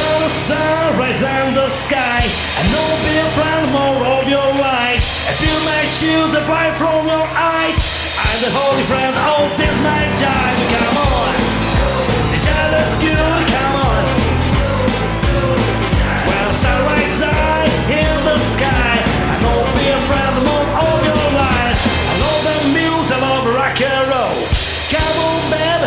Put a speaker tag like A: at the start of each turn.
A: saw the sunrise and the sky. I know be a friend more of your life. I feel my shoes are bright from your eyes. I'm the holy friend of this night, Jai.